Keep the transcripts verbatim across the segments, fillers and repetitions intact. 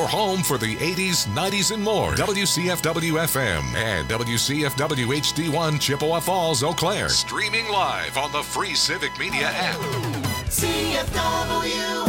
home for the eighties, nineties, and more. W C F W F M and W C F W H D one Chippewa Falls, Eau Claire. Streaming live on the free Civic Media app. C F W.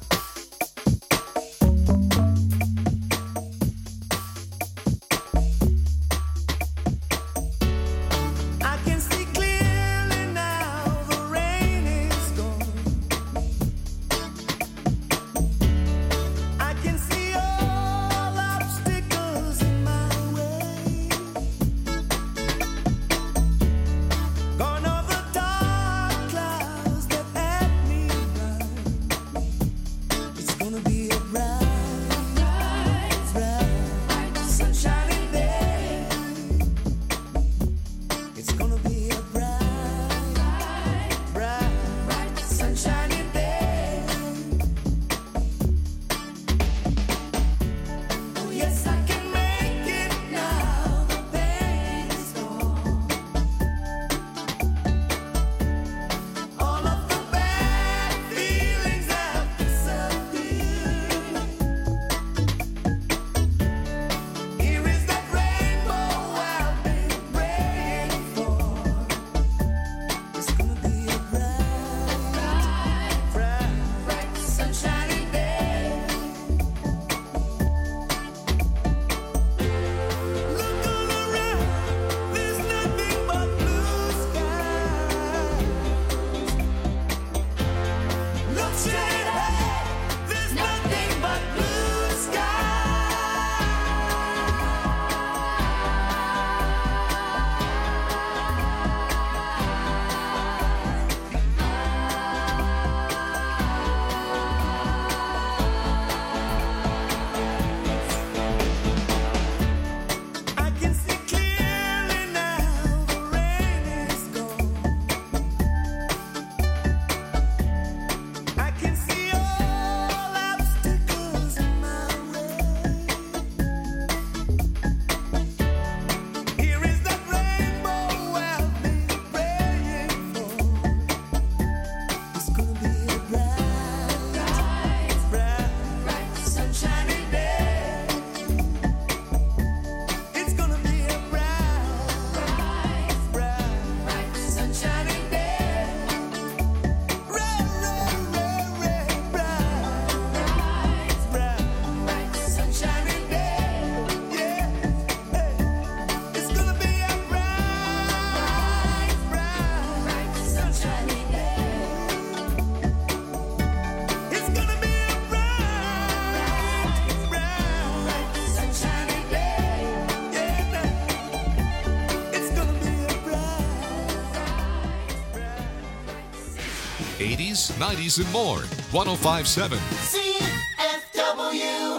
eighties, nineties, and more. one oh five point seven. C F W.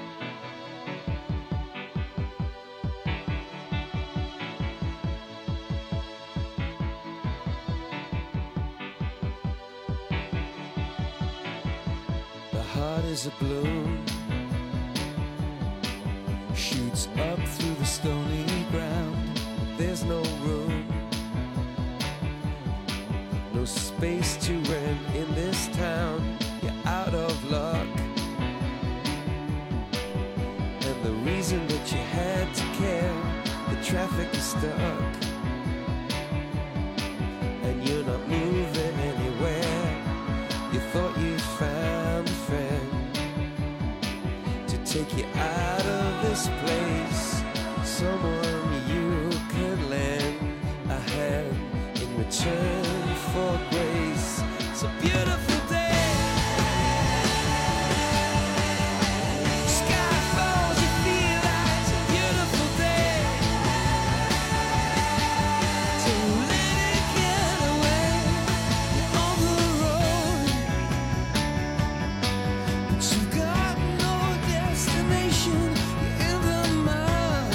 The heart is a balloon, shoots up through the stony ground. There's no room, no space to rent in this town. You're out of luck, and the reason that you had to care, the traffic is stuck, and you're not moving anywhere. You thought you found a friend to take you out of this place, someone you could lend a hand in return for grace. It's a beautiful day. Sky falls, you feel like it's a beautiful day. Don't let it get away. You're on the road, but you've got no destination. You're in the mud,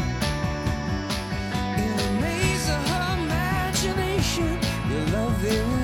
in the maze of her imagination. You're loving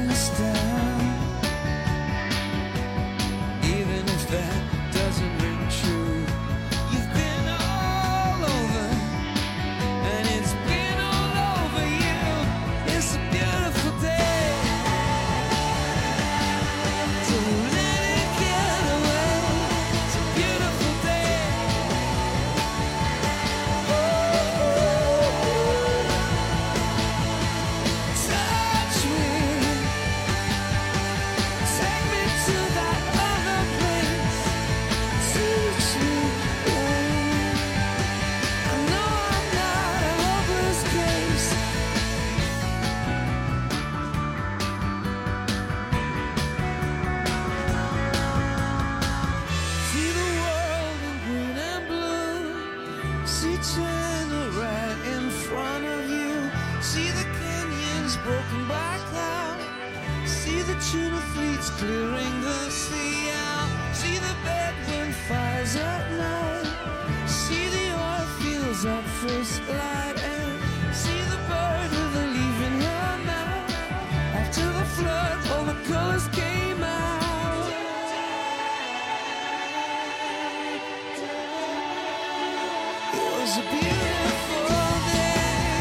See China right in front of you. See the canyons broken by cloud. See the tuna fleets clearing the sea out. See the bedroom fires at night. See the oil fields at first light. And see the bird with a leaf in her mouth. After the flood, all the colors came out. It was a beautiful day.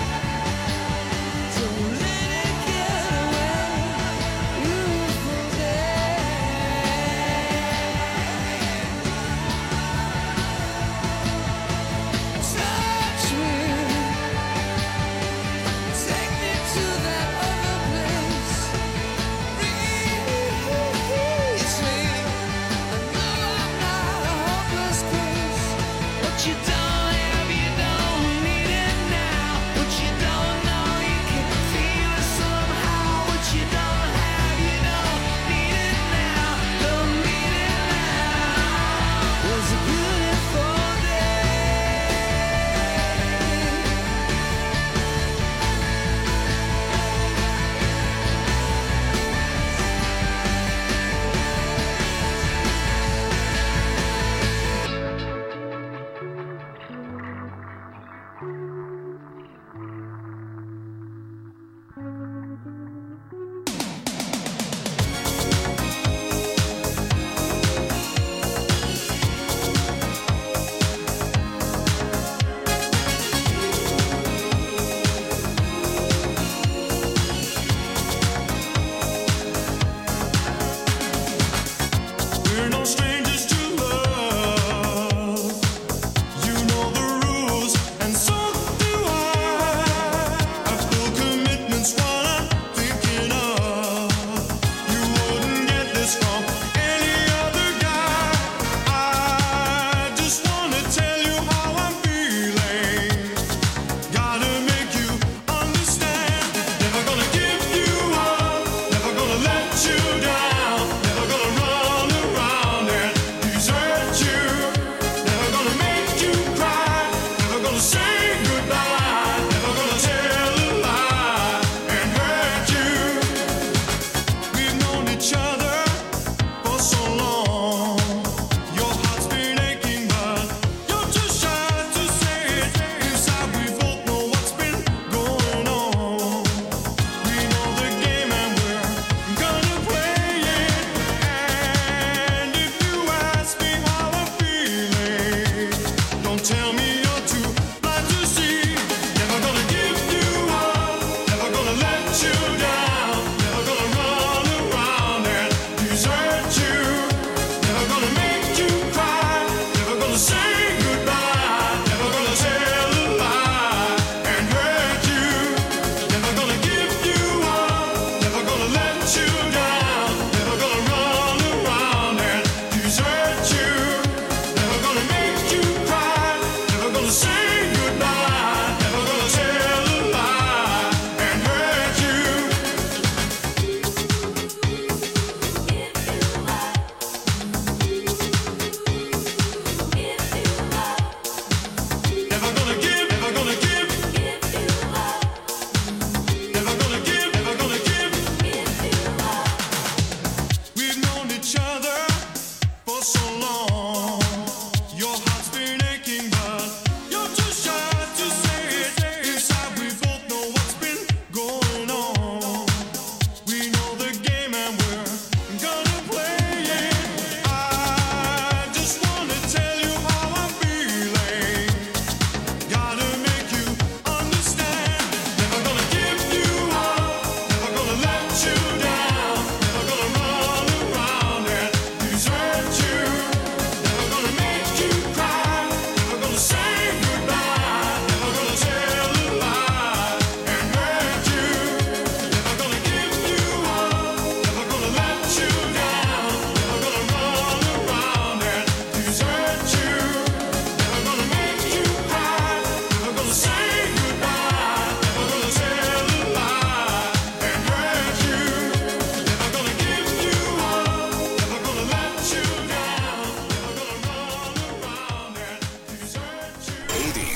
Don't let it get away. Beautiful day. Touch me. Take me to that other place. Reach me. I know I'm not a hopeless case. What you don't have, you don't need it now. What you don't know, you can feel it somehow. What you don't have, you don't need it now. Don't need it now. It was a beautiful day.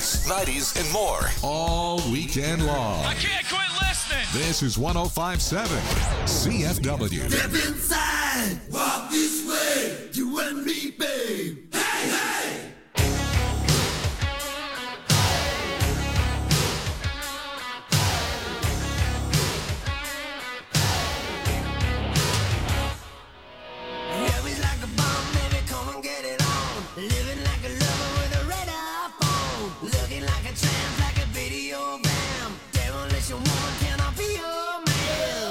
eighties, nineties, and more. All weekend long. I can't quit listening. This is one oh five point seven C F W. Step inside, walk this way, you and me, babe. Hey, hey! Living like a lover with a red iPhone. Looking like a tramp, like a video bam. Demolition woman, can I be your man?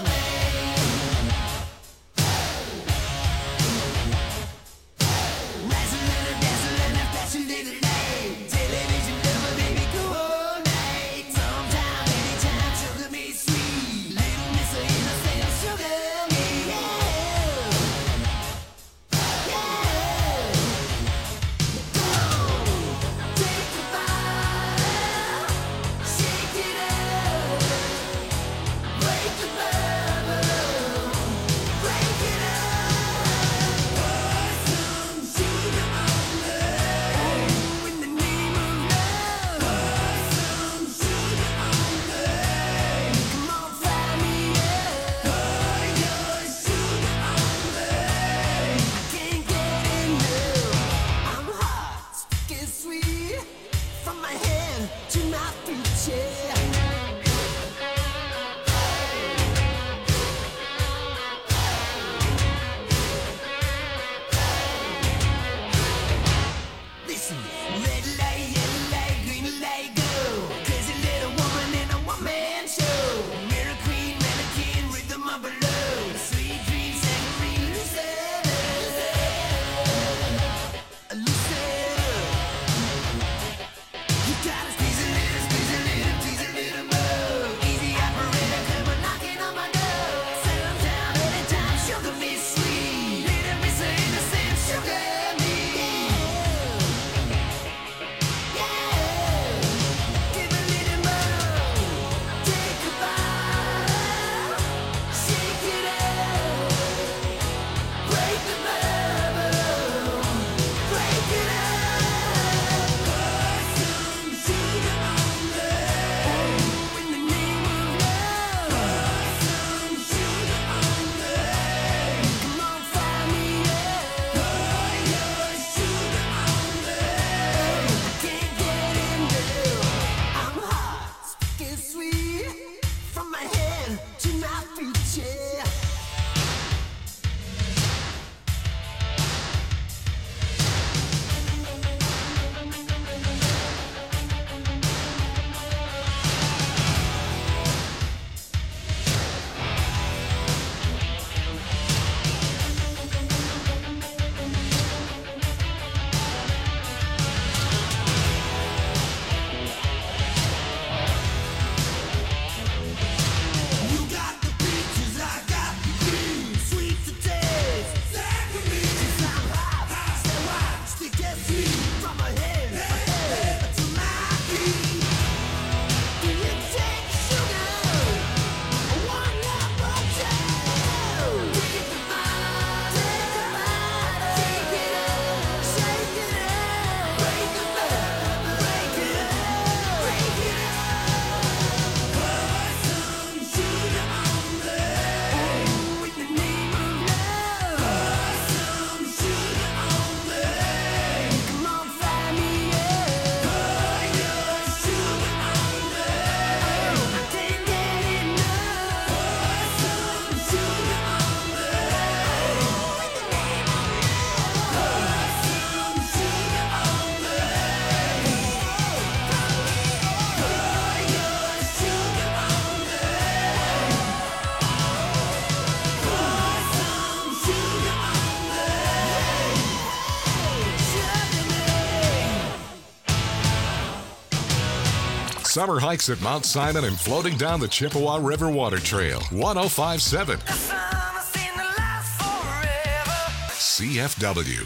Razzling and dazzling and flashing little light. Television lover, baby, coordinate. Sometime, anytime, sugar me sweet. Little miss of innocent, sugar me, yeah. Summer hikes at Mount Simon and floating down the Chippewa River Water Trail. one oh five point seven C F W.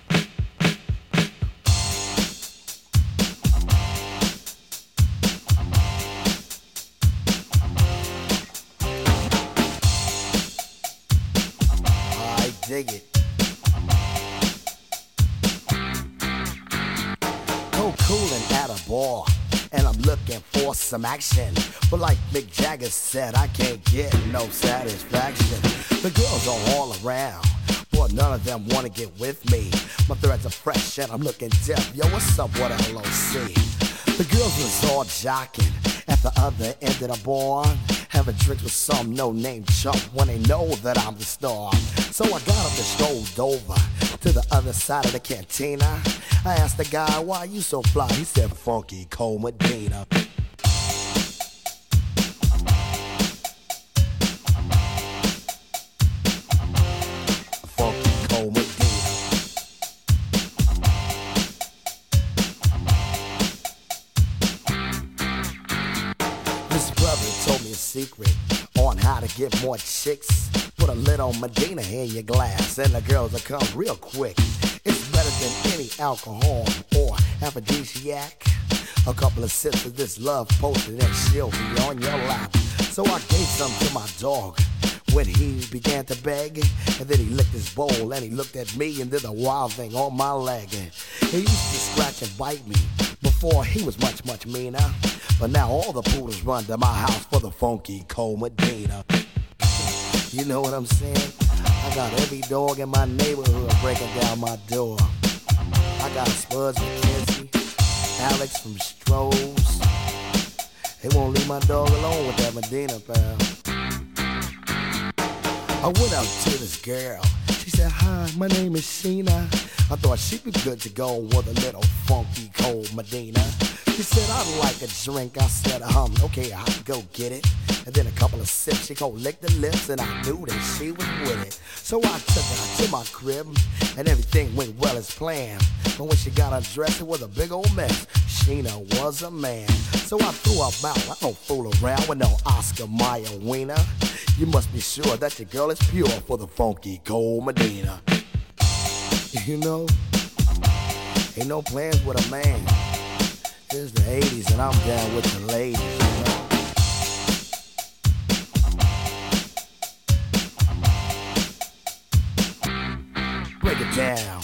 I dig it. cold cooling at a bar, and I'm looking for some action. But like Mick Jagger said, I can't get no satisfaction. The girls are all around, but none of them wanna get with me. My threads are fresh and I'm looking deaf. Yo, what's up with L O C? The girls was all jocking at the other end of the bar, having drinks with some no-name chump when they know that I'm the star. So I got up and strolled over to the other side of the cantina. I asked the guy, why you so fly? He said, Funky Cold Medina. Funky Cold Medina. This brother told me a secret on how to get more chicks. Put a little Medina in your glass and the girls will come real quick. It's better than any alcohol or aphrodisiac. A couple of sips of this love potion and she'll be on your lap. So I gave some to my dog when he began to beg. And then he licked his bowl and he looked at me and did a wild thing on my leg. He used to scratch and bite me before he was much, much meaner. But now all the poodles run to my house for the Funky Cold Medina. You know what I'm saying? I got every dog in my neighborhood breaking down my door. I got Spuds McKenzie, Alex from Strohs. They won't leave my dog alone with that Medina, pal. I went up to this girl. She said, hi, my name is Sheena. I thought she'd be good to go with a little Funky Cold Medina. She said, I'd like a drink. I said, um, okay, I'll go get it. And then a couple of sips, she gon' lick the lips, and I knew that she was with it. So I took her to my crib, and everything went well as planned. But when she got undressed, it was a big old mess. Sheena was a man. So I threw her out. I don't fool around with no Oscar Mayer wiener. You must be sure that your girl is pure for the Funky Cold Medina. You know, ain't no plans with a man. It's the eighties and I'm down with the ladies, you know. Break it down.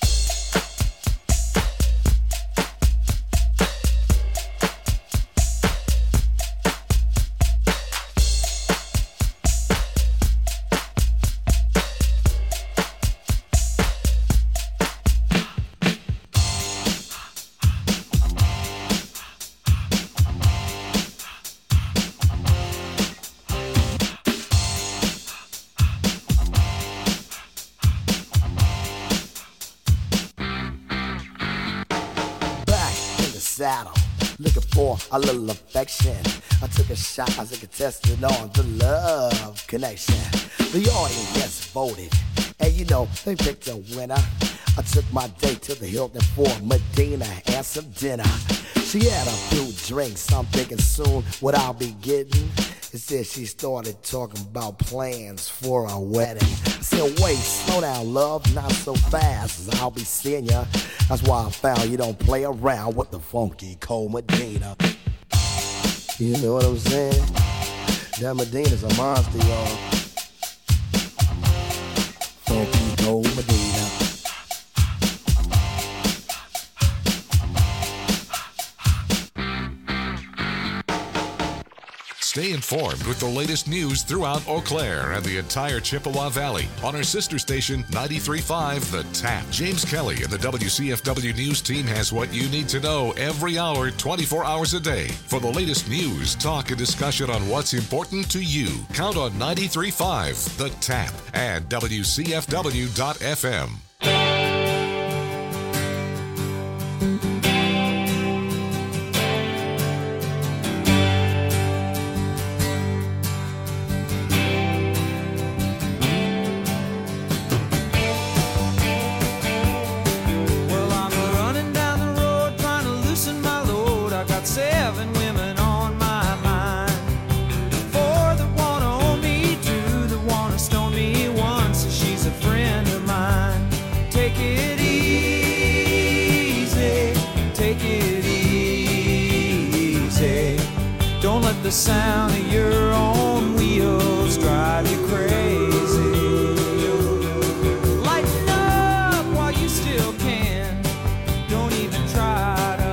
Saddle, looking for a little affection. I took a shot as a contestant on the love connection. The audience voted, and you know they picked a winner. I took my date to the Hilton for Medina and some dinner. She had a few drinks, I'm thinking soon what I'll be getting. Instead she started talking about plans for a wedding. I said, wait, slow down, love, not so fast, I'll be seeing ya. That's why I found you don't play around with the Funky Cold Medina. You know what I'm saying? That Medina's a monster, y'all. Funky Cold Medina. Stay informed with the latest news throughout Eau Claire and the entire Chippewa Valley on our sister station ninety-three point five The Tap. James Kelly and the W C F W News team has what you need to know every hour, twenty-four hours a day. For the latest news, talk, and discussion on what's important to you, count on ninety-three point five The Tap and W C F W dot F M. The sound of your own wheels drive you crazy. Lighten up while you still can. Don't even try to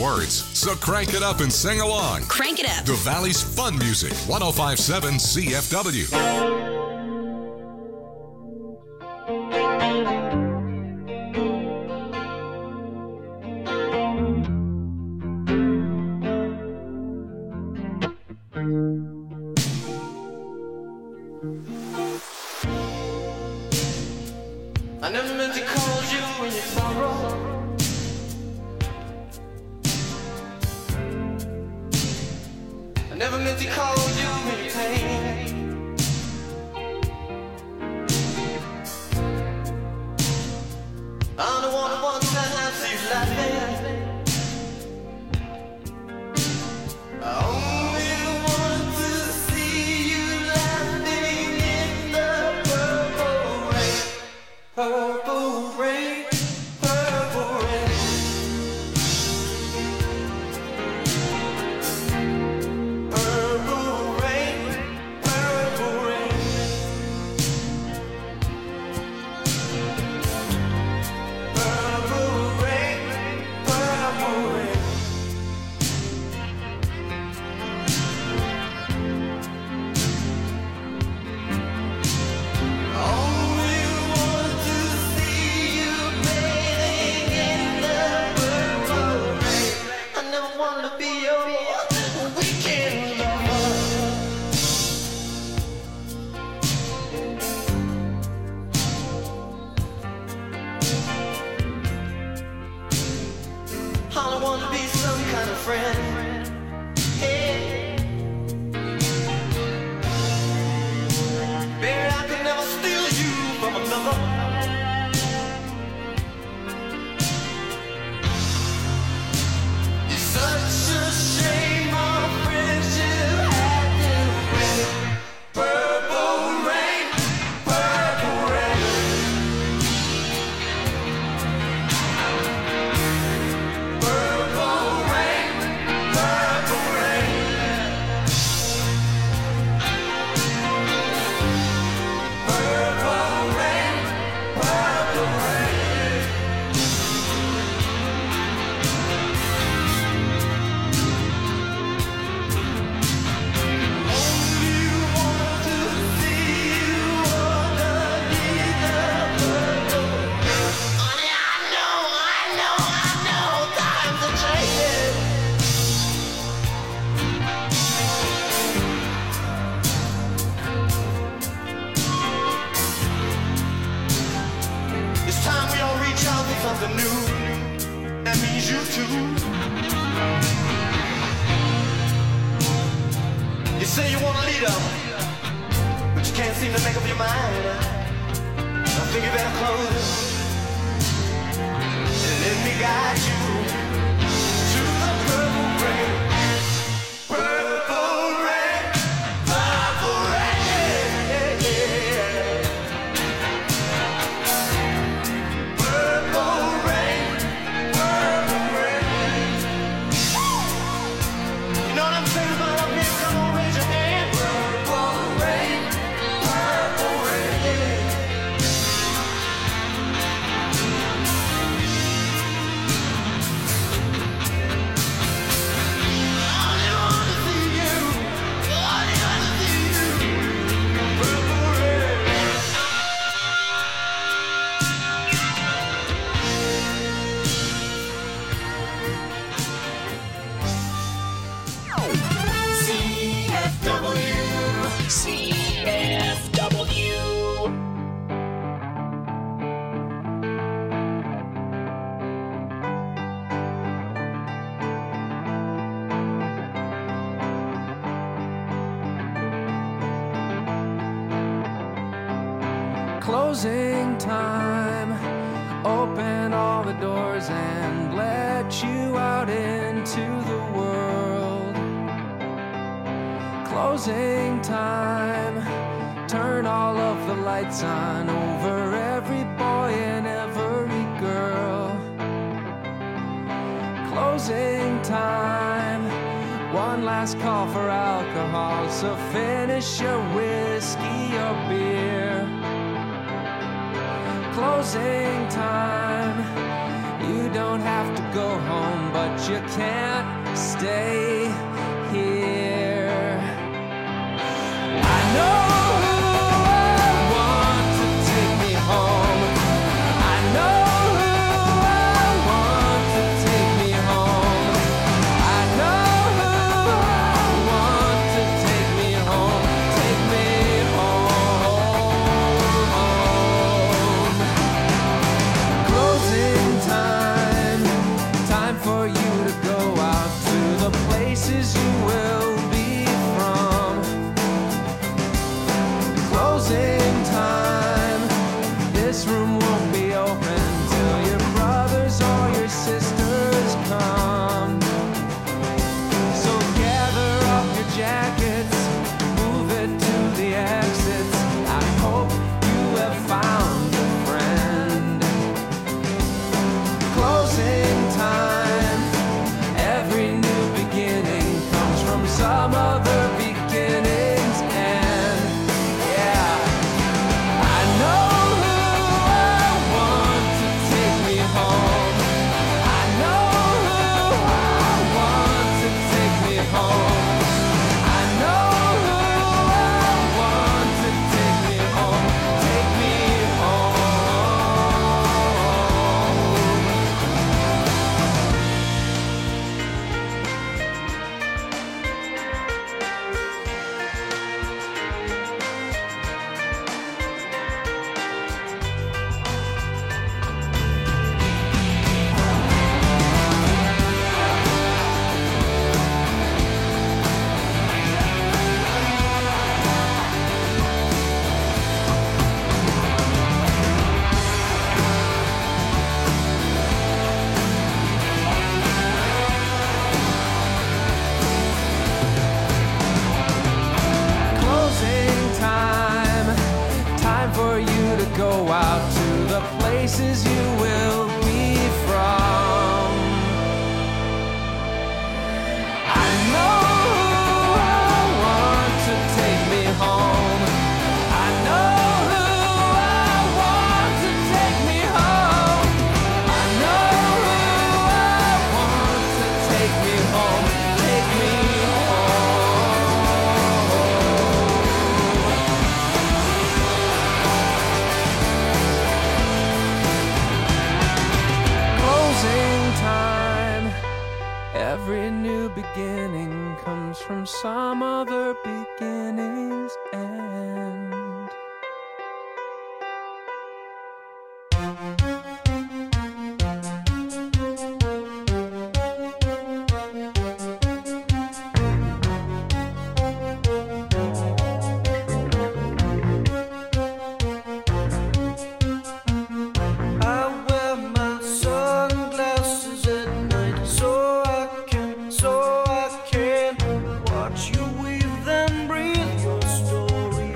words, so crank it up and sing along. Crank it up. The Valley's fun music, one oh five point seven C F W. I never meant to call you in your sorrow. I never meant to call you in your pain. I'm the one who wants to see you laughing. I only want to see you laughing in the purple rain. Purple rain, purple rain. Purple rain, purple rain. Purple rain, purple rain. Only want to see you bathing in the purple rain. I never wanted to be your weekend lover. I don't want to be some kind of friend. Hey. Baby, I could never steal you from another. It's such a shame our friendship had to end. Purple rain, purple rain. Purple rain, purple rain. Purple rain, purple rain. Only want to see you underneath the purple rain. Honey, I know, I know, I know, times are changing. It's time we all reach out for something new. That means you too. You say you want a leader, but you can't seem to make up your mind. I think you better close and let me guide you to the purple rain. Purple rain, purple rain. Purple rain, purple rain. You know what I'm saying about up here? Come on, raise your hand. Purple rain, purple rain. I only want to see you. I only want to see you. Purple rain. C F W. C F W. Closing time. Open all the doors and let you out into the world. Closing time. Turn all of the lights on over every boy and every girl. Closing time. One last call for alcohol, so finish your whiskey or beer. Closing time. You don't have to go home, but you can't stay here. I know who I want to take me home. I know who I want to take me home. I know who I want to take me home. Take me home. Closing time. Time for you to go out to the places you will be from. Closing time. This room won't be open till your brothers or your sisters come. So gather up your jackets, move it to the exits. I hope you have found a friend. Closing time. Every new beginning comes from some other beginning's end. Yeah. I know who I want to take me home. I know who I want to take me home. I know who I want to take me home. Take me home. Closing time. Time for you to go out to the places you will be from. I know who I want to take me home. I know who I want to take me home. I know who I want to take me home. Take me home. Closing time. Every new beginning comes from some other beginning's end. I wear my sunglasses at night so I can, so I can watch you weave and breathe your story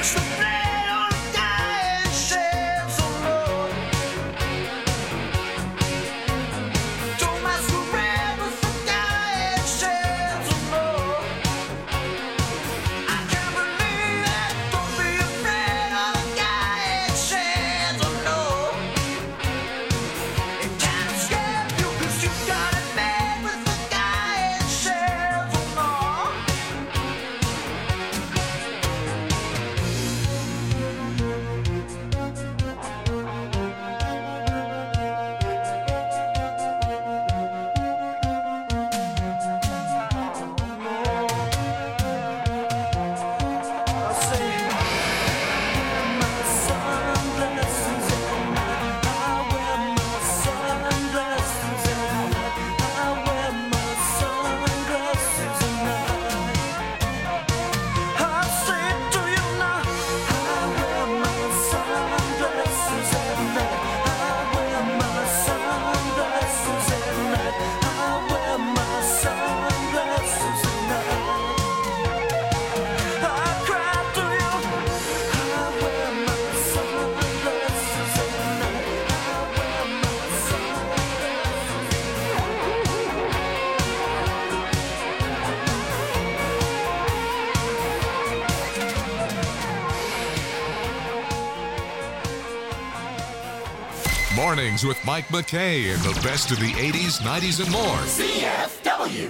Mornings with Mike McKay and the best of the eighties, nineties, and more. C F W.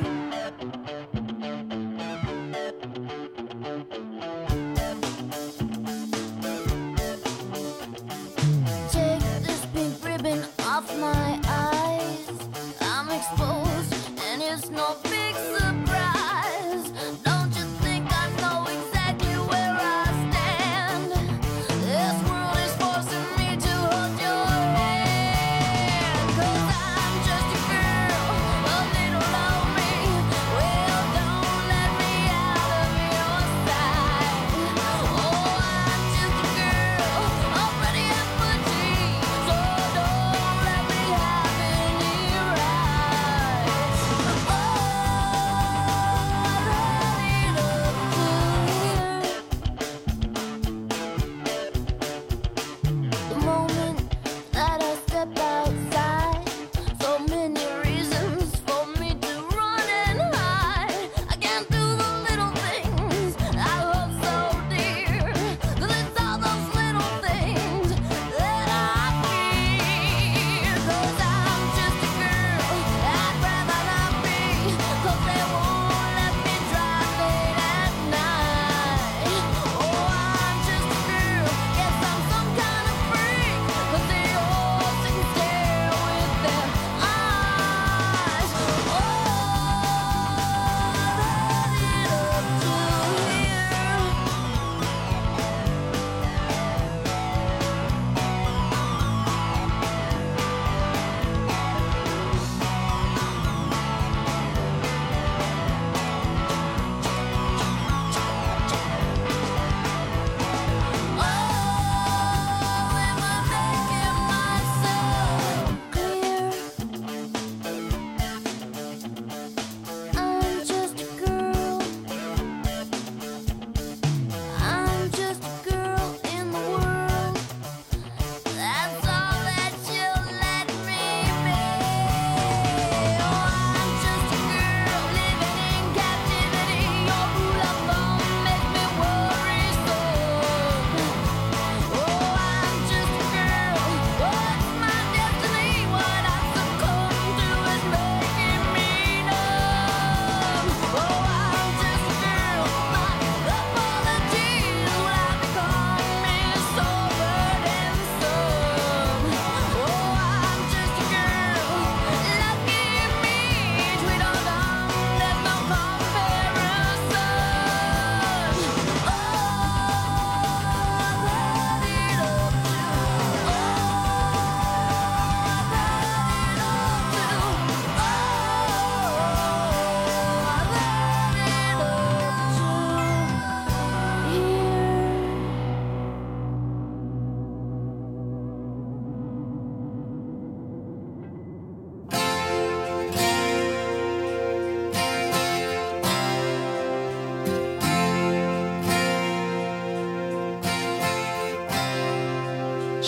Take this pink ribbon off my eyes. I'm exposed, and it's no big surprise. Don't you think I know exactly where I stand? This world is forcing me to hold your hand. 'Cause I'm just a girl, a little lonely.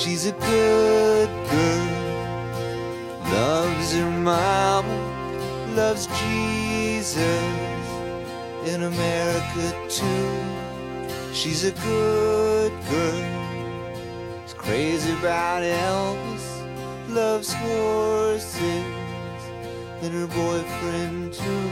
She's a good girl, loves her mama, loves Jesus, in America too. She's a good girl, is crazy about Elvis, loves horses, and her boyfriend too.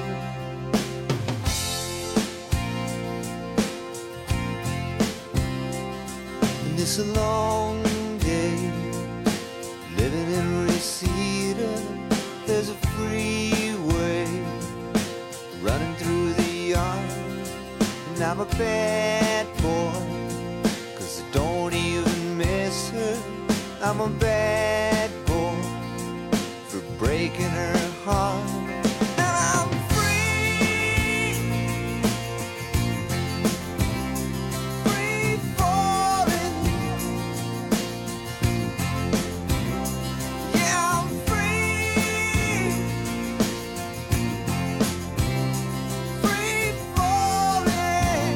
And it's a long day, living in Reseda. There's a freeway running through the yard, and I'm a bad boy, 'cause I don't even miss her. I'm a bad boy for breaking her heart. And I'm free, free falling. Yeah, I'm free, free falling.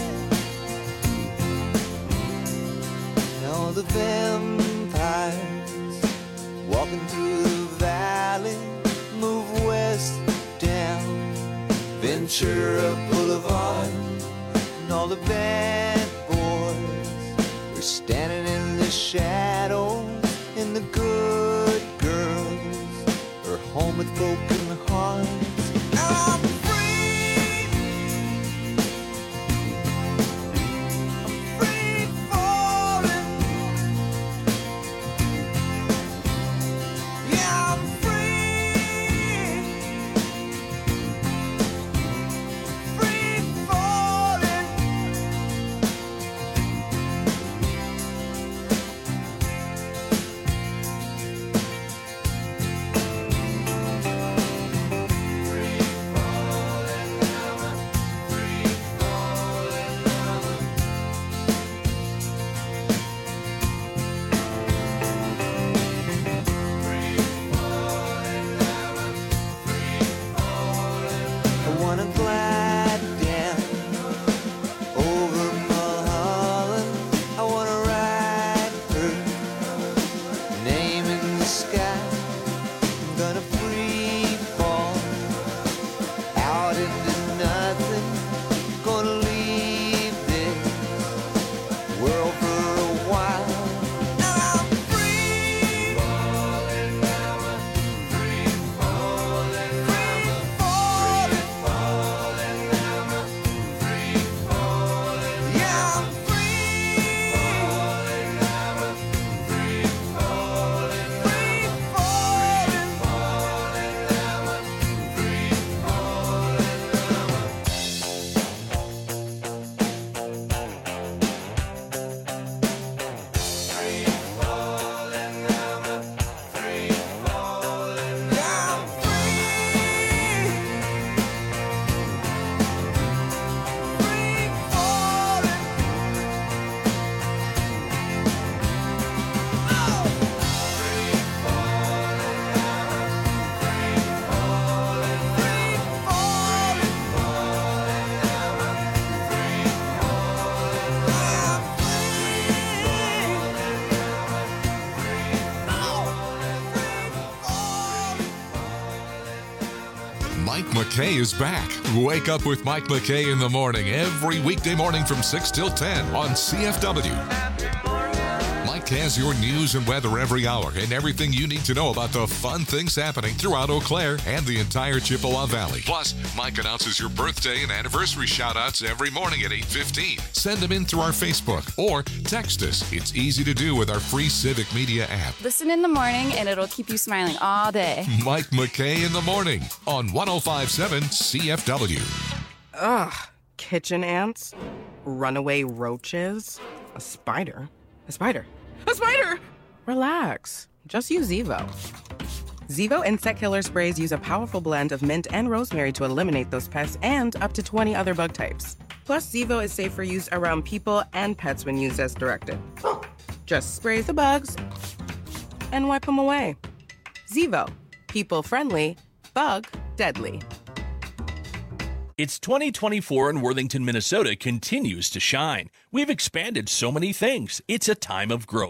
And all the vampires walking through the valley move west down Ventura Boulevard, and all the bad boys are standing in the shadows, and the good girls are home with broken hearts. And I'm free, I'm free falling. Yeah, I'm free, free falling. I wanna glide down over Mulholland. I wanna ride her name in the sky. I'm gonna free fall out into nothing. Gonna leave this world for a while. And I'm free, falling, free falling, free falling, falling, free falling. Yeah, I'm free, falling, free falling, free falling, falling, free Mike McKay is back. Wake up with Mike McKay in the morning every weekday morning from six till ten on C F W. Mike has your news and weather every hour and everything you need to know about the fun things happening throughout Eau Claire and the entire Chippewa Valley. Plus, Mike announces your birthday and anniversary shout-outs every morning at eight fifteen. Send them in through our Facebook or text us. It's easy to do with our free Civic Media app. Listen in the morning and it'll keep you smiling all day. Mike McKay in the morning on one oh five point seven C F W. Ugh, kitchen ants, runaway roaches, a spider, a spider, a spider! Relax, just use Zevo. Zevo insect killer sprays use a powerful blend of mint and rosemary to eliminate those pests and up to twenty other bug types. Plus, Zevo is safe for use around people and pets when used as directed. Just spray the bugs and wipe them away. Zevo, people friendly, bug deadly. It's twenty twenty-four and Worthington, Minnesota continues to shine. We've expanded so many things. It's a time of growth.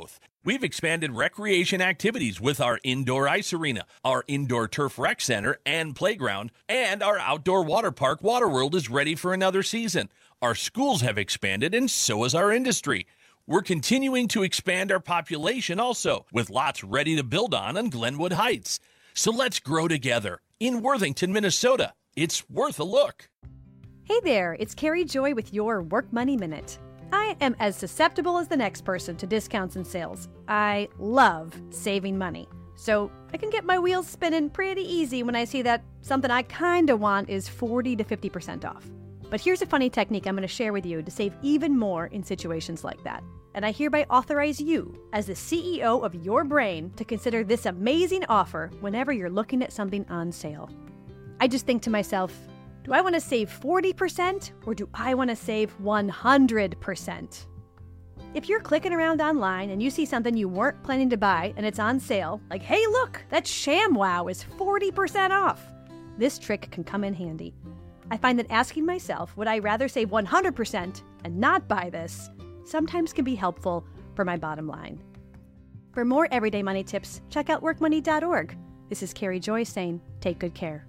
We've expanded recreation activities with our indoor ice arena, our indoor turf rec center and playground, and our outdoor water park, Waterworld, is ready for another season. Our schools have expanded, and so has our industry. We're continuing to expand our population also, with lots ready to build on in Glenwood Heights. So let's grow together in Worthington, Minnesota. It's worth a look. Hey there, it's Carrie Joy with your Work Money Minute. I am as susceptible as the next person to discounts and sales. I love saving money, so I can get my wheels spinning pretty easy when I see that something I kinda want is forty to fifty percent off. But here's a funny technique I'm going to share with you to save even more in situations like that. And I hereby authorize you, as the C E O of your brain, to consider this amazing offer whenever you're looking at something on sale. I just think to myself, do I want to save forty percent or do I want to save one hundred percent? If you're clicking around online and you see something you weren't planning to buy and it's on sale, like, hey, look, that ShamWow is forty percent off. This trick can come in handy. I find that asking myself, would I rather save one hundred percent and not buy this, sometimes can be helpful for my bottom line. For more everyday money tips, check out work money dot org. This is Carrie Joy saying, take good care.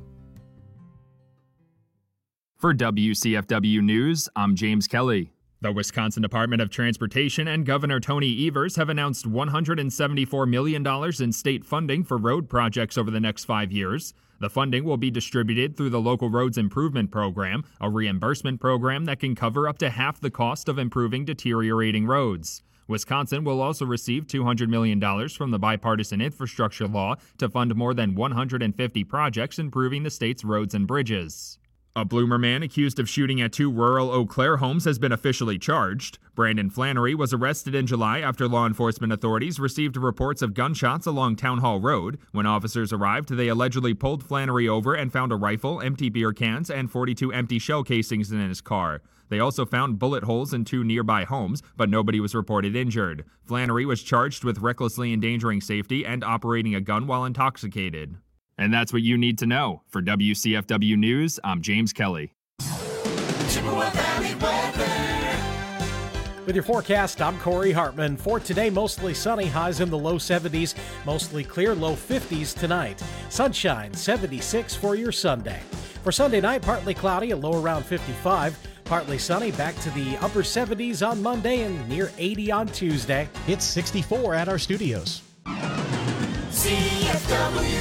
For W C F W News, I'm James Kelly. The Wisconsin Department of Transportation and Governor Tony Evers have announced one hundred seventy-four million dollars in state funding for road projects over the next five years. The funding will be distributed through the Local Roads Improvement Program, a reimbursement program that can cover up to half the cost of improving deteriorating roads. Wisconsin will also receive two hundred million dollars from the bipartisan infrastructure law to fund more than one hundred fifty projects improving the state's roads and bridges. A Bloomer man accused of shooting at two rural Eau Claire homes has been officially charged. Brandon Flannery was arrested in July after law enforcement authorities received reports of gunshots along Town Hall Road. When officers arrived, they allegedly pulled Flannery over and found a rifle, empty beer cans, and forty-two empty shell casings in his car. They also found bullet holes in two nearby homes, but nobody was reported injured. Flannery was charged with recklessly endangering safety and operating a gun while intoxicated. And that's what you need to know. For W C F W News, I'm James Kelly. Chippewa Valley weather. With your forecast, I'm Corey Hartman. For today, mostly sunny, highs in the low seventies, mostly clear, low fifties tonight. Sunshine, seventy-six for your Sunday. For Sunday night, partly cloudy, a low around fifty-five. Partly sunny, back to the upper seventies on Monday and near eighty on Tuesday. It's sixty-four at our studios. C F W.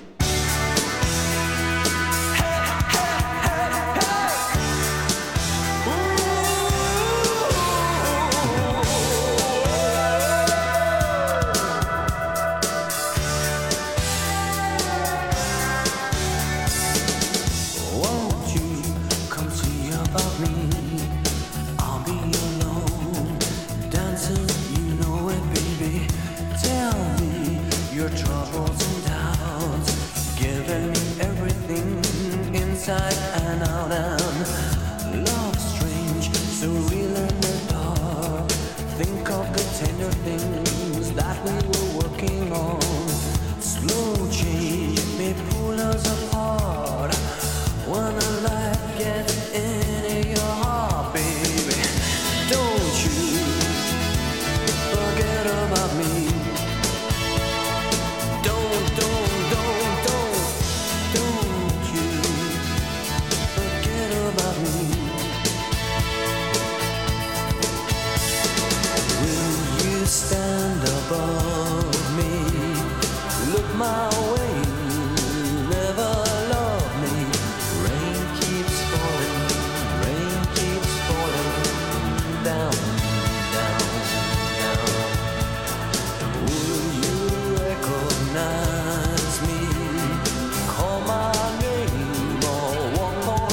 Inside and out, and love strange, so real in the dark. Think of the tender things that we were working on. Slow change may pull us apart. When a life gets into your heart, baby, don't you forget about me. Don't, don't, don't, don't, don't you about me. Will you stand above me? Look my way, never love me. Rain keeps falling, rain keeps falling down, down, down. Will you recognize me? Call my name or walk on.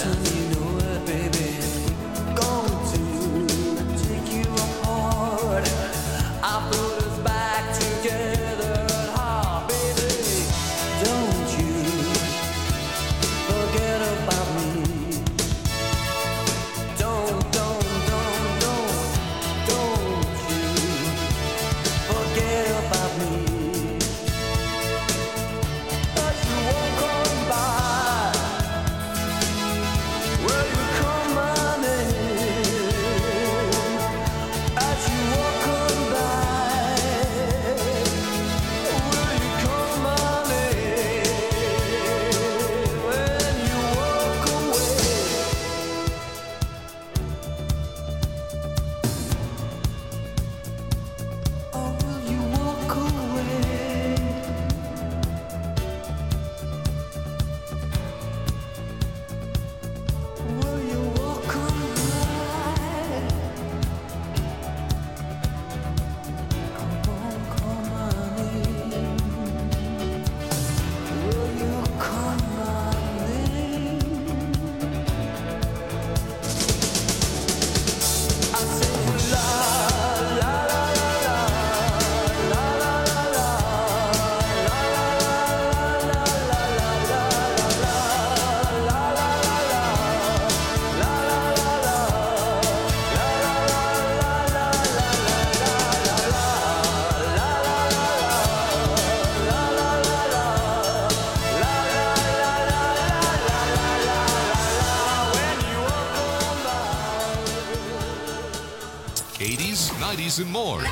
eighties, nineties, and more.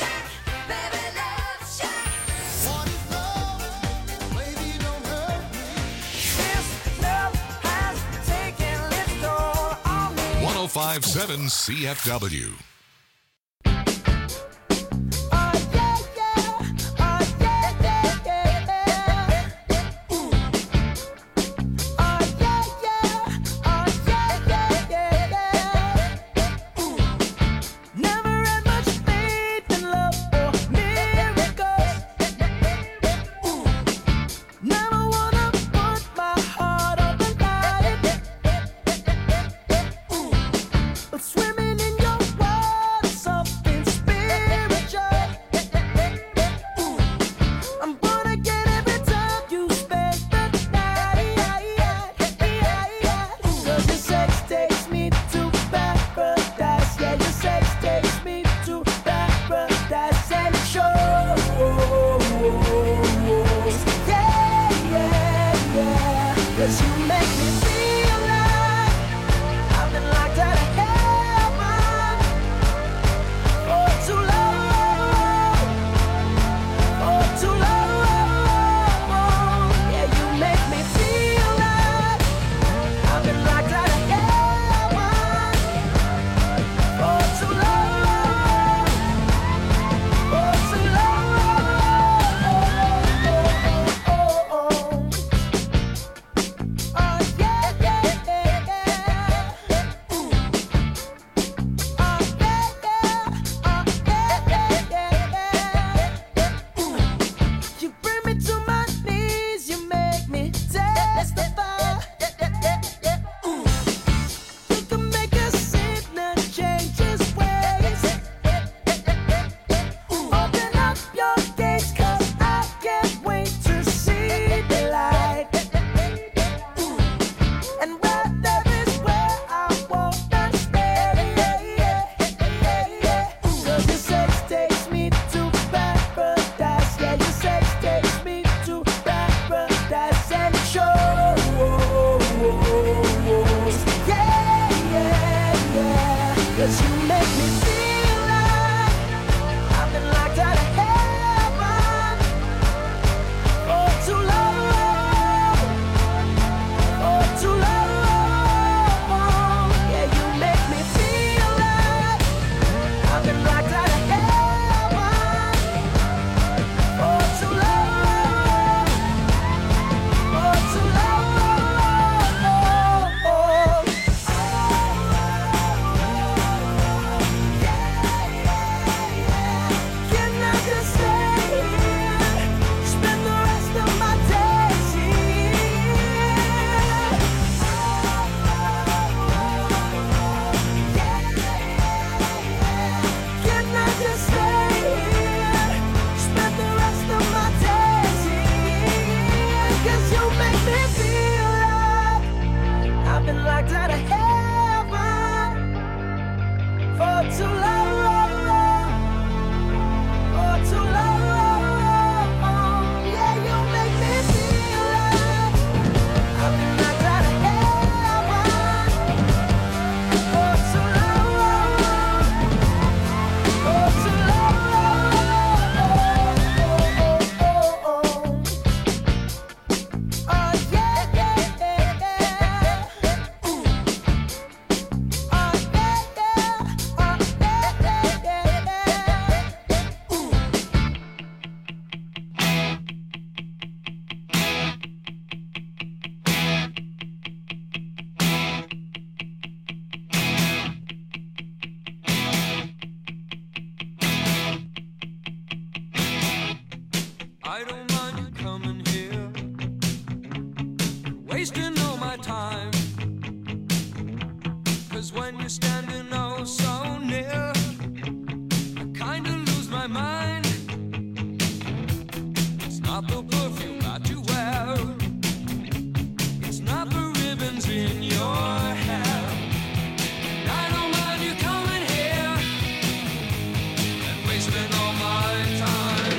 one oh five point seven C F W. Oh wasting all my time. 'Cause when you're standing oh so near, I kinda lose my mind. It's not the perfume that you wear, it's not the ribbons in your hair. And I don't mind you coming here and wasting all my time.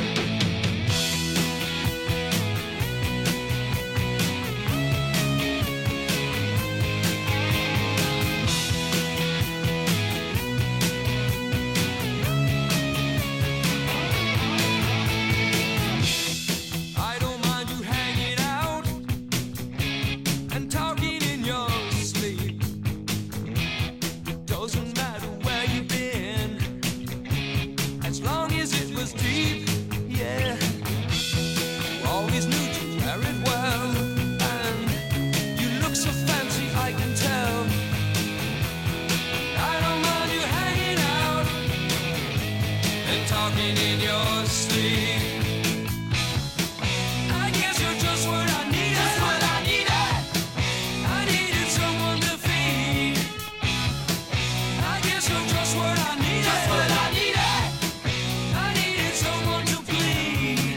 I don't mind you hanging out and talking in your sleep. Doesn't matter where you've been, as long as it was deep, yeah. You always knew to wear it well, and you look so fancy, I can tell. I don't mind you hanging out and talking in your sleep. I guess you're just what I needed. Just what I needed. I needed someone to feed. I guess you're just what I needed. Just what I needed. I needed someone to bleed.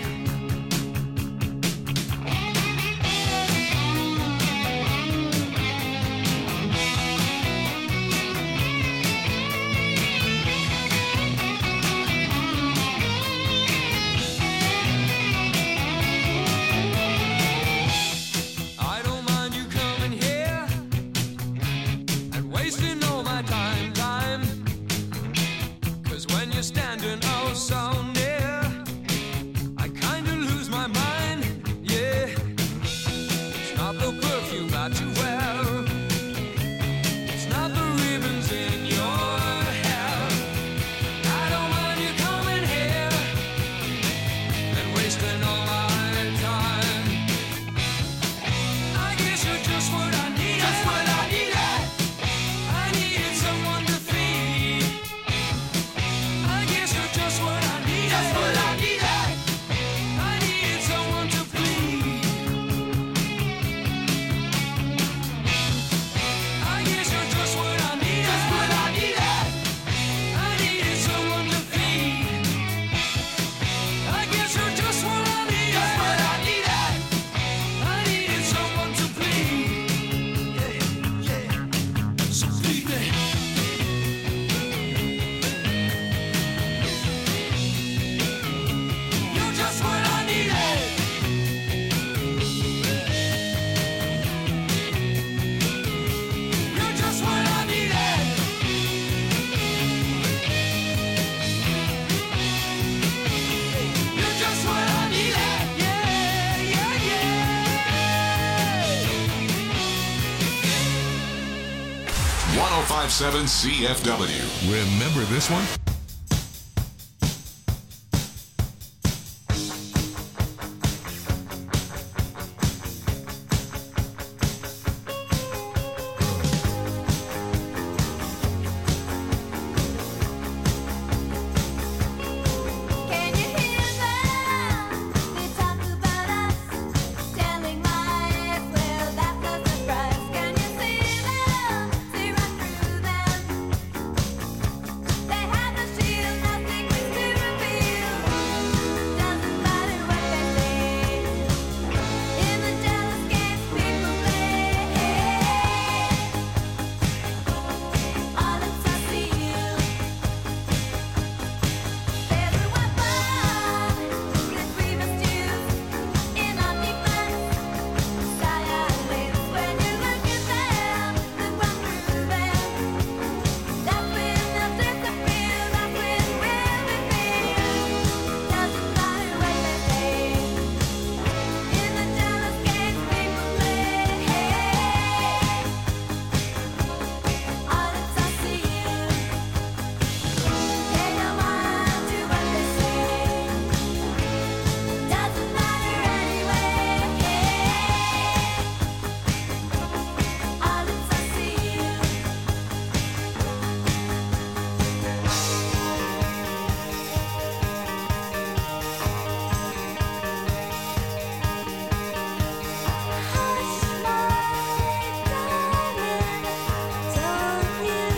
I don't mind you coming here and wasting all my time, time. 'Cause when you're standing oh so near, I kinda lose my mind, yeah. It's not the perfume that you wear, it's not the ribbons in your hair. I don't mind you coming here and wasting all my time. I guess you're just what I needed. Just what I needed. I needed someone to feed. I guess you're just what I needed. Just what I needed. I needed someone to bleed. I guess you're just what I needed. Just what I needed. I needed someone to feed. I guess you're just what I needed. Just what I needed. I needed someone to bleed. Yeah, yeah. So bleed me. You're just what I needed. You're just what I needed. You're just what I needed. Yeah, yeah, yeah. ten fifty-seven C F W. Remember this one?